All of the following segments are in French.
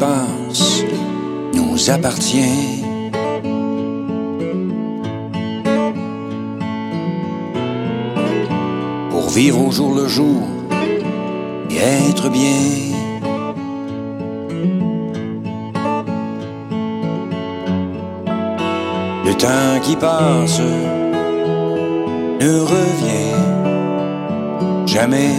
passe nous appartient. Pour vivre au jour le jour et être bien. Le temps qui passe ne revient jamais.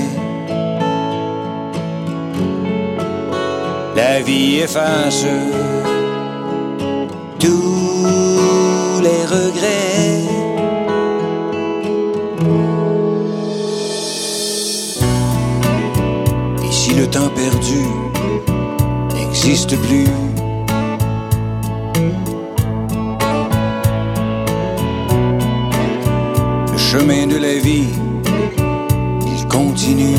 La vie efface tous les regrets. Et si le temps perdu n'existe plus, le chemin de la vie, il continue.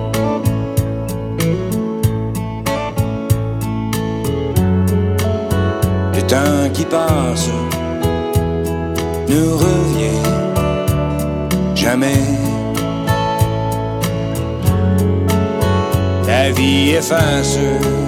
Le temps qui passe ne revient jamais. La vie efface